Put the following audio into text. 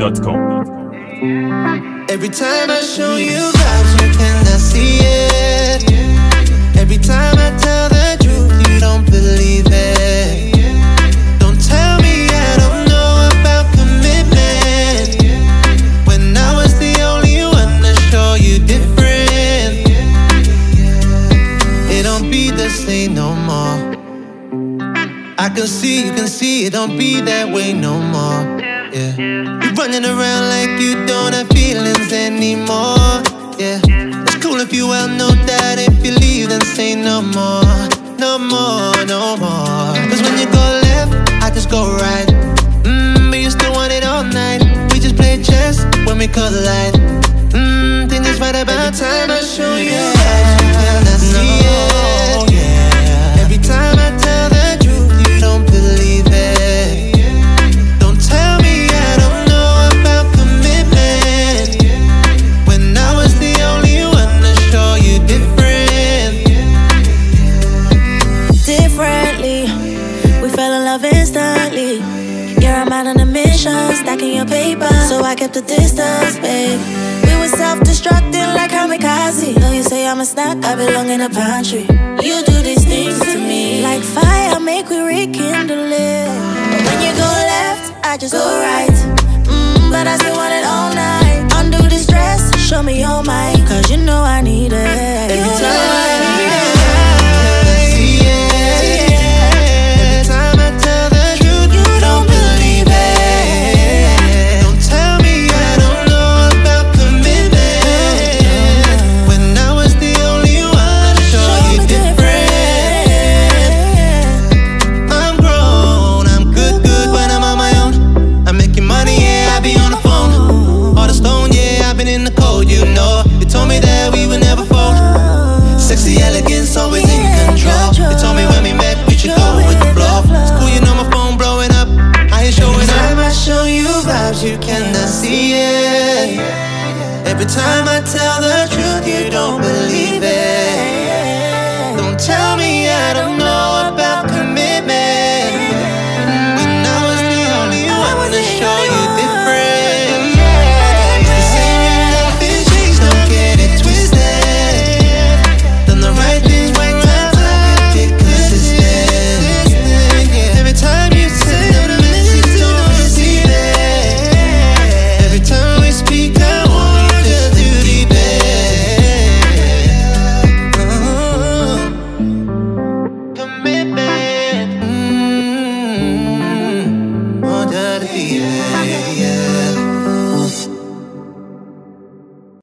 gmail.com. Every time I show you vibes, you cannot see it. Every time I tell the truth, you don't believe it. Don't tell me I don't know about commitment, when I was the only one to show you different. It don't be the same no more. I can see, you can see, it don't be that way no more. Yeah, you're running around like you don't have feelings anymore. Yeah, it's cool if you well know that. If you leave, then say no more, no more, no more. Cause when you go left, I just go right. But you still want it all night. We just play chess when we collide. Think it's right about time I show you that you cannot see it. Every time I tell the truth, you don't believe it. Don't tell me I don't know about commitment, when I was the only one to show you different. Differently, we fell in love instantly. You're a man on a mission, stacking your paper, so I kept a distance, babe. We were self-destructing like kamikaze. Though you say I'm a snack, I belong in a pantry. You do these things to me like fire, make we rekindle it. But when you go left, I just go right. But I still want it all night. Undo the stress, show me your mind, cause you know I need it. Every time I need it. Always in control. They told me when we met we should go with the flow. It's cool, you know my phone blowing up. I ain't showing up. Every time I show you vibes, you cannot see it. Every time I tell the truth, you don't believe it. Don't tell me I don't know about commitment, when I was the only one to show you different. It's the same in love and changed, don't get it twisted. Done the right thing. Yeah.